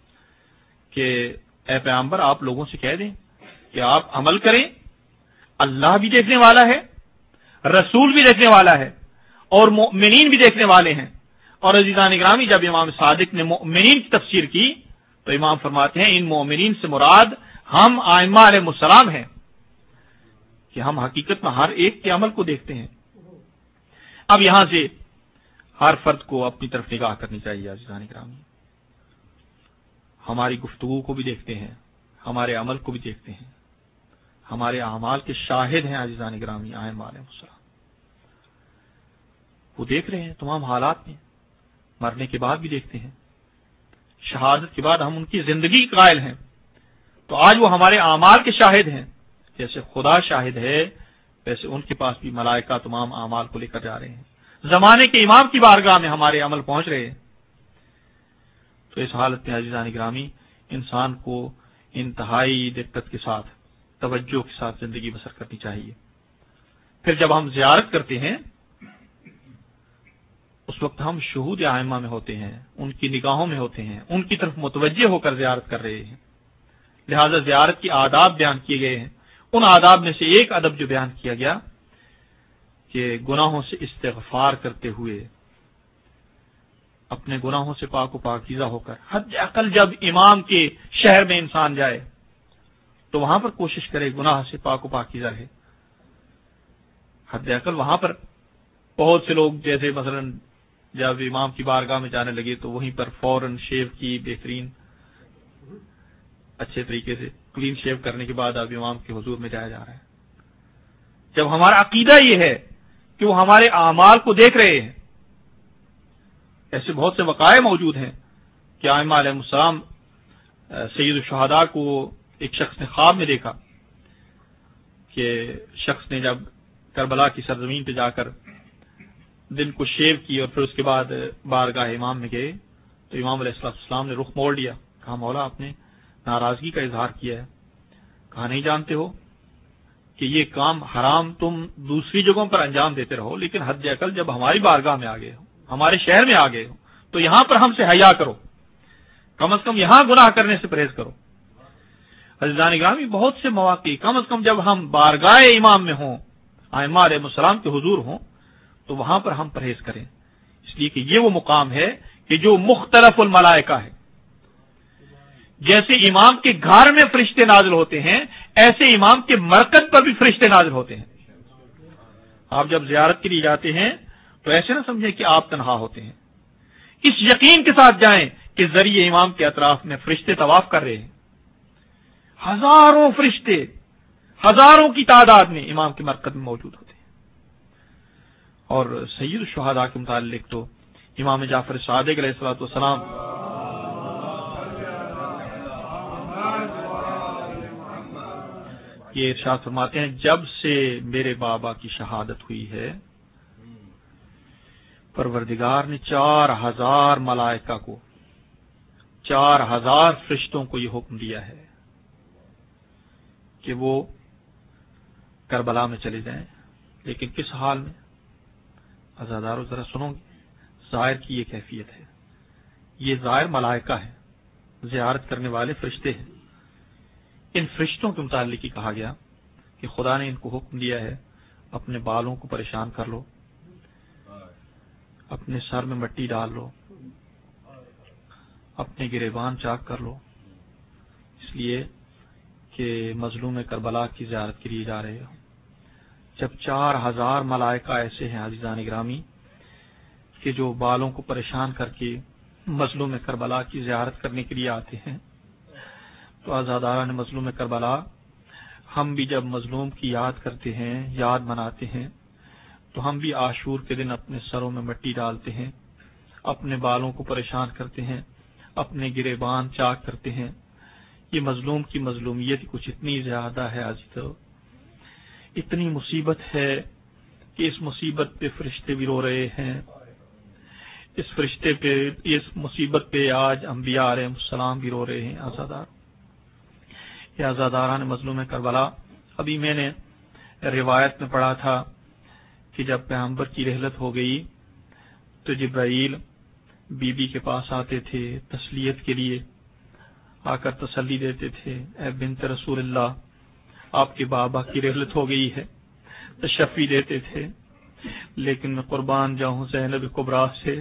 کہ اے پیغمبر آپ لوگوں سے کہہ دیں کہ آپ عمل کریں، اللہ بھی دیکھنے والا ہے، رسول بھی دیکھنے والا ہے اور مؤمنین بھی دیکھنے والے ہیں. اور عزیزان گرامی جب امام صادق نے مؤمنین کی تفسیر کی تو امام فرماتے ہیں ان مؤمنین سے مراد ہم ائمہ علیہ السلام ہیں کہ ہم حقیقت میں ہر ایک کے عمل کو دیکھتے ہیں. اب یہاں سے ہر فرد کو اپنی طرف نگاہ کرنی چاہیے عزیزان گرامی. ہماری گفتگو کو بھی دیکھتے ہیں، ہمارے عمل کو بھی دیکھتے ہیں، ہمارے اعمال کے شاہد ہیں عزیزان گرامی ائمہ علیہ السلام. وہ دیکھ رہے ہیں تمام حالات میں، مرنے کے بعد بھی دیکھتے ہیں، شہادت کے بعد ہم ان کی زندگی قائل ہیں. تو آج وہ ہمارے اعمال کے شاہد ہیں. جیسے خدا شاہد ہے ویسے ان کے پاس بھی ملائکہ تمام اعمال کو لے کر جا رہے ہیں. زمانے کے امام کی بارگاہ میں ہمارے عمل پہنچ رہے ہیں. تو اس حالت میں عزیزان گرامی انسان کو انتہائی دقت کے ساتھ، توجہ کے ساتھ زندگی بسر کرنی چاہیے. پھر جب ہم زیارت کرتے ہیں اس وقت ہم شہود ائمہ میں ہوتے ہیں، ان کی نگاہوں میں ہوتے ہیں، ان کی طرف متوجہ ہو کر زیارت کر رہے ہیں. لہذا زیارت کی آداب بیان کیے گئے ہیں. ان آداب میں سے ایک ادب جو بیان کیا گیا کہ گناہوں سے استغفار کرتے ہوئے، اپنے گناہوں سے پاک و پاکیزہ ہو کر، حد اقل جب امام کے شہر میں انسان جائے تو وہاں پر کوشش کرے گناہ سے پاک و پاکیزہ رہے. حد اقل وہاں پر بہت سے لوگ جیسے مثلا جب امام کی بارگاہ میں جانے لگے تو وہیں پر فوراً شیو کی، بہترین اچھے طریقے سے کلین شیو کرنے کے بعد اب امام کے حضور میں جایا جا رہا ہے. جب ہمارا عقیدہ یہ ہے کہ وہ ہمارے اعمال کو دیکھ رہے ہیں. ایسے بہت سے وقائع موجود ہیں کہ ائمہ علیہ السلام سید الشہداء کو ایک شخص نے خواب میں دیکھا کہ شخص نے جب کربلا کی سرزمین پہ جا کر دل کو شیو کی اور پھر اس کے بعد بارگاہ امام میں گئے تو امام علیہ السلام نے رخ موڑ لیا. کہا مولا آپ نے ناراضگی کا اظہار کیا ہے. کہا نہیں جانتے ہو کہ یہ کام حرام تم دوسری جگہوں پر انجام دیتے رہو، لیکن حد اقل جب ہماری بارگاہ میں آ گئے ہو، ہمارے شہر میں آ گئے ہو تو یہاں پر ہم سے حیا کرو، کم از کم یہاں گناہ کرنے سے پرہیز کرو. عزیزان گرامی بہت سے مواقع کم از کم جب ہم بارگاہ امام میں ہوں، ائمہ علیہ السلام کے حضور ہوں، تو وہاں پر ہم پرہیز کریں، اس لیے کہ یہ وہ مقام ہے کہ جو مختلف الملائکہ ہے. جیسے امام کے گھر میں فرشتے نازل ہوتے ہیں ایسے امام کے مرکز پر بھی فرشتے نازل ہوتے ہیں. آپ جب زیارت کے لیے جاتے ہیں تو ایسے نہ سمجھیں کہ آپ تنہا ہوتے ہیں. اس یقین کے ساتھ جائیں کے ذریعے امام کے اطراف میں فرشتے طواف کر رہے ہیں، ہزاروں فرشتے ہزاروں کی تعداد میں امام کے مرکز میں موجود ہوتے ہیں۔ اور سید الشہداء کے متعلق تو امام جعفر صادق علیہ الصلوۃ والسلام یہ ارشاد فرماتے ہیں، جب سے میرے بابا کی شہادت ہوئی ہے پروردگار نے چار ہزار ملائکہ کو، چار ہزار فرشتوں کو یہ حکم دیا ہے کہ وہ کربلا میں چلے جائیں، لیکن کس حال میں؟ عزادارو ذرا سنو گے، زائر کی یہ کیفیت ہے، یہ زائر ملائکہ ہے، زیارت کرنے والے فرشتے ہیں۔ ان فرشتوں کے متعلق ہی کہا گیا کہ خدا نے ان کو حکم دیا ہے اپنے بالوں کو پریشان کر لو، اپنے سر میں مٹی ڈال لو، اپنے گریبان چاک کر لو، اس لیے کہ مظلوم کربلا کی زیارت کے لیے جا رہے ہو۔ جب چار ہزار ملائکہ ایسے ہیں عزیزان گرامی کہ جو بالوں کو پریشان کر کے مظلوم کربلا کی زیارت کرنے کے لیے آتے ہیں، تو آزاداران مظلوم کربلا، ہم بھی جب مظلوم کی یاد کرتے ہیں، یاد مناتے ہیں، تو ہم بھی عاشور کے دن اپنے سروں میں مٹی ڈالتے ہیں، اپنے بالوں کو پریشان کرتے ہیں، اپنے گریبان چاک کرتے ہیں۔ یہ مظلوم کی مظلومیت کچھ اتنی زیادہ ہے عزیزو، اتنی مصیبت ہے کہ اس مصیبت پہ فرشتے بھی رو رہے ہیں، اس فرشتے پہ، اس مصیبت پہ آج انبیاء علیہ السلام بھی رو رہے ہیں۔ آزادار یہ آزاداران مظلوم کربلا، ابھی میں نے روایت میں پڑھا تھا کہ جب پیغمبر کی رحلت ہو گئی تو جبرائیل بی بی کے پاس آتے تھے تسلیت کے لیے، آ کر تسلی دیتے تھے، اے بنت رسول اللہ، آپ کے بابا کی رحلت ہو گئی ہے، تشفی دیتے تھے، لیکن میں قربان جاؤں زینب کبریٰ سے،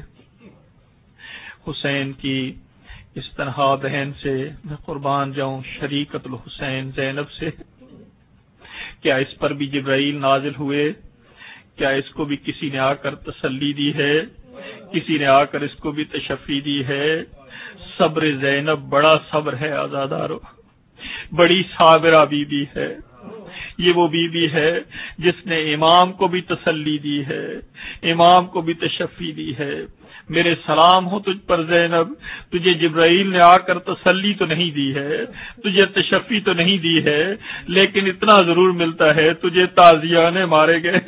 حسین کی اس تنہا بہن سے، میں قربان جاؤں شریکت الحسین زینب سے، کیا اس پر بھی جبرائیل نازل ہوئے؟ کیا اس کو بھی کسی نے آ کر تسلی دی ہے؟ کسی نے آ کر اس کو بھی تشفی دی ہے؟ صبر زینب بڑا صبر ہے آزادارو، بڑی صابرہ بی بی ہے۔ یہ وہ بی بی ہے جس نے امام کو بھی تسلی دی ہے، امام کو بھی تشفی دی ہے۔ میرے سلام ہو تجھ پر زینب، تجھے جبرائیل نے آ کر تسلی تو نہیں دی ہے، تجھے تشفی تو نہیں دی ہے، لیکن اتنا ضرور ملتا ہے تجھے تازیانے مارے گئے،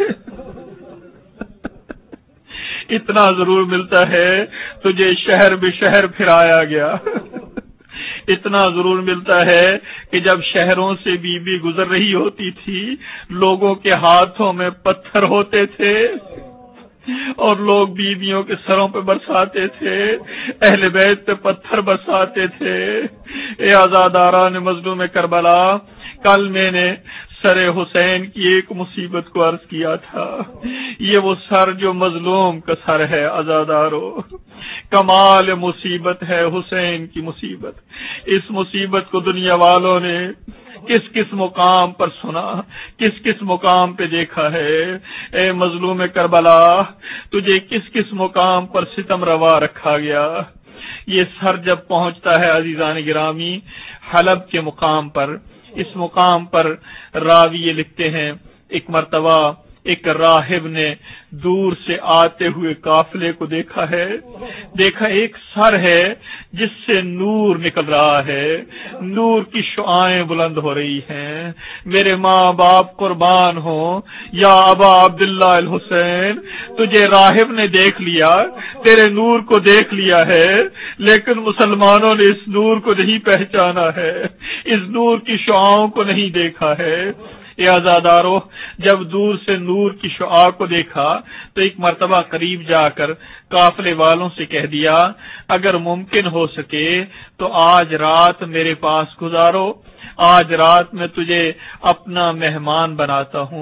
اتنا ضرور ملتا ہے تجھے شہر بے شہر پھرایا گیا، اتنا ضرور ملتا ہے کہ جب شہروں سے بی بی گزر رہی ہوتی تھی، لوگوں کے ہاتھوں میں پتھر ہوتے تھے اور لوگ بیویوں کے سروں پہ برساتے تھے، اہل بیت پہ پتھر برساتے تھے۔ اے آزاداران مظلوم کربلا، کل میں نے سر حسین کی ایک مصیبت کو عرض کیا تھا، یہ وہ سر جو مظلوم کا سر ہے آزادارو، کمال مصیبت ہے حسین کی مصیبت۔ اس مصیبت کو دنیا والوں نے کس کس مقام پر سنا، کس کس مقام پہ دیکھا ہے؟ اے مظلوم کربلا، تجھے کس کس مقام پر ستم روا رکھا گیا؟ یہ سر جب پہنچتا ہے عزیزان گرامی حلب کے مقام پر، اس مقام پر راوی یہ لکھتے ہیں، ایک مرتبہ ایک راہب نے دور سے آتے ہوئے قافلے کو دیکھا ہے، دیکھا ایک سر ہے جس سے نور نکل رہا ہے، نور کی شعائیں بلند ہو رہی ہیں۔ میرے ماں باپ قربان ہوں یا ابا عبداللہ الحسین، تجھے راہب نے دیکھ لیا، تیرے نور کو دیکھ لیا ہے، لیکن مسلمانوں نے اس نور کو نہیں پہچانا ہے، اس نور کی شعاؤں کو نہیں دیکھا ہے۔ اے آزادارو، جب دور سے نور کی شعاع کو دیکھا تو ایک مرتبہ قریب جا کر قافلے والوں سے کہہ دیا، اگر ممکن ہو سکے تو آج رات میرے پاس گزارو، آج رات میں تجھے اپنا مہمان بناتا ہوں۔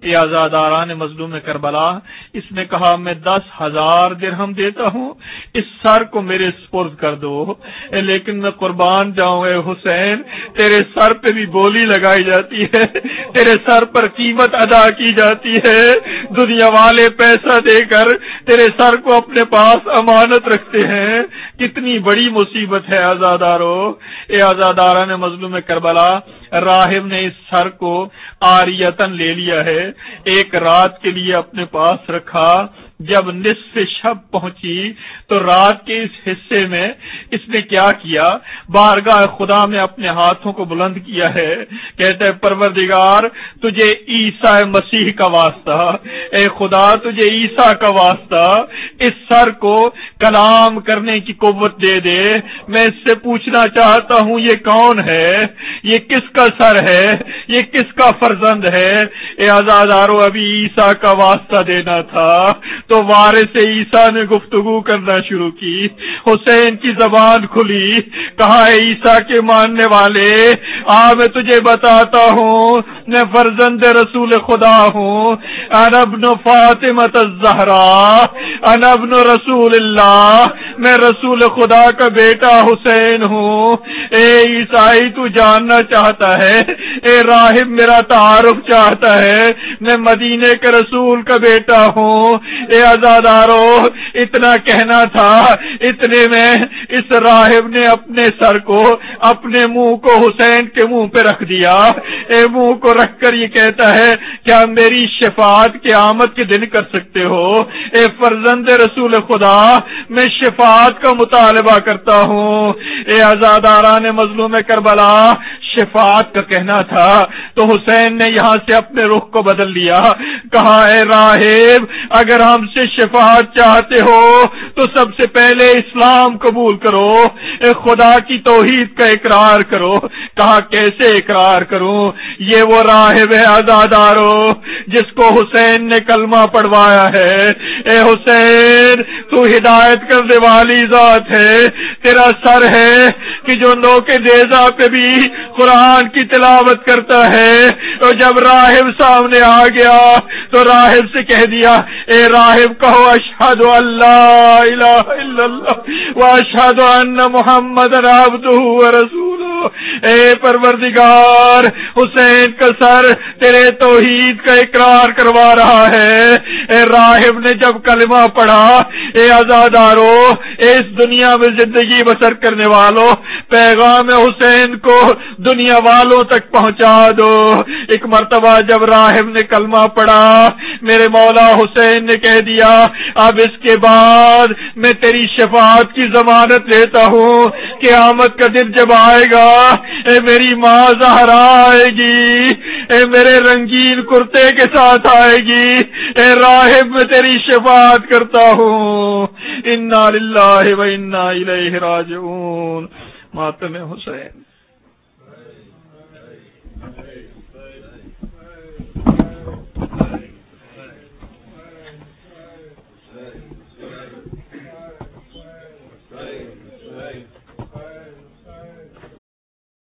اے آزاداران مظلوم کربلا، اس نے کہا میں دس ہزار درہم دیتا ہوں، اس سر کو میرے سپرد کر دو، لیکن میں قربان جاؤں اے حسین، تیرے سر پہ بھی بولی لگائی جاتی ہے، تیرے سر پر قیمت ادا کی جاتی ہے، دنیا والے پیسہ دے کر تیرے سر کو اپنے پاس امانت رکھتے ہیں، کتنی بڑی مصیبت ہے آزادارو۔ اے آزاداران مظلوم کربلا، راہب نے اس سر کو عاریتن لے لیا ہے، ایک رات کے لیے اپنے پاس رکھا، جب نصف شب پہنچی تو رات کے اس حصے میں اس نے کیا کیا، بارگاہ خدا میں اپنے ہاتھوں کو بلند کیا ہے، کہتا ہے پروردگار تجھے عیسیٰ مسیح کا واسطہ، اے خدا تجھے عیسیٰ کا واسطہ، اس سر کو کلام کرنے کی قوت دے دے، میں اس سے پوچھنا چاہتا ہوں یہ کون ہے، یہ کس کا سر ہے، یہ کس کا فرزند ہے۔ اے آزادارو، ابھی عیسیٰ کا واسطہ دینا تھا تو وارث عیسیٰ نے گفتگو کرنا شروع کی، حسین کی زبان کھلی، کہا ہے عیسیٰ کے ماننے والے، آ میں تجھے بتاتا ہوں میں فرزند رسول خدا ہوں، انا ابن فاطمہ الزہرا، انا ابن رسول اللہ، میں رسول خدا کا بیٹا حسین ہوں۔ اے عیسائی تو جاننا چاہتا ہے، اے راہب میرا تعارف چاہتا ہے، میں مدینے کے رسول کا بیٹا ہوں۔ اے آزادارو، اتنا کہنا تھا، اتنے میں اس راہب نے اپنے سر کو، اپنے منہ کو حسین کے منہ پہ رکھ دیا، اے منہ کو رکھ کر یہ کہتا ہے کیا میری شفاعت قیامت کے دن کر سکتے ہو؟ اے فرزند رسول خدا، میں شفاعت کا مطالبہ کرتا ہوں۔ اے آزاداران مظلوم کربلا، شفاعت کا کہنا تھا تو حسین نے یہاں سے اپنے رخ کو بدل لیا، کہا اے راہب اگر ہم سے شفاعت چاہتے ہو تو سب سے پہلے اسلام قبول کرو، اے خدا کی توحید کا اقرار کرو۔ کہا کیسے اقرار کروں؟ یہ وہ راہب ہے آزادارو جس کو حسین نے کلمہ پڑھوایا ہے۔ اے حسین تو ہدایت کرنے والی ذات ہے، تیرا سر ہے کہ جو نو کے نیزہ پہ بھی قرآن کی تلاوت کرتا ہے، اور جب راہب سامنے آ گیا تو راہب سے کہہ دیا، اے راہب کہو اشہد ان لا الہ الا اللہ واشہد ان محمد عبدہ ورسولہ۔ اے پروردگار، حسین کا سر تیرے توحید کا اقرار کروا رہا ہے۔ اے راہب نے جب کلمہ پڑھا، اے آزادارو، اس دنیا میں زندگی بسر کرنے والوں، پیغام حسین کو دنیا والوں تک پہنچا دو۔ ایک مرتبہ جب راہب نے کلمہ پڑھا، میرے مولا حسین نے کہہ دیا اب اس کے بعد میں تیری شفاعت کی ضمانت لیتا ہوں، قیامت کا دن جب آئے گا، اے میری ماں زہرا آئے گی، اے میرے رنگین کرتے کے ساتھ آئے گی، اے راہب میں تیری شفاعت کرتا ہوں۔ انا للہ و انا الیہ راجعون۔ ماتم حسین۔